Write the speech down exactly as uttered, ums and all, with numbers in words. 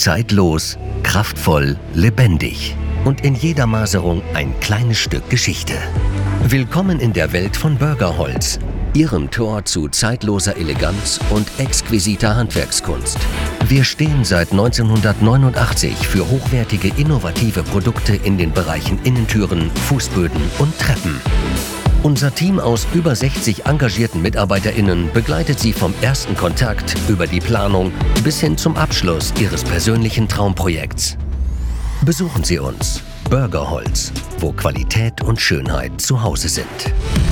Zeitlos, kraftvoll, lebendig. Und in jeder Maserung ein kleines Stück Geschichte. Willkommen in der Welt von Burgerholz, Ihrem Tor zu zeitloser Eleganz und exquisiter Handwerkskunst. Wir stehen seit neunzehnhundertneunundachtzig für hochwertige, innovative Produkte in den Bereichen Innentüren, Fußböden und Treppen. Unser Team aus über sechzig engagierten MitarbeiterInnen begleitet Sie vom ersten Kontakt über die Planung bis hin zum Abschluss Ihres persönlichen Traumprojekts. Besuchen Sie uns, Burgerholz, wo Qualität und Schönheit zu Hause sind.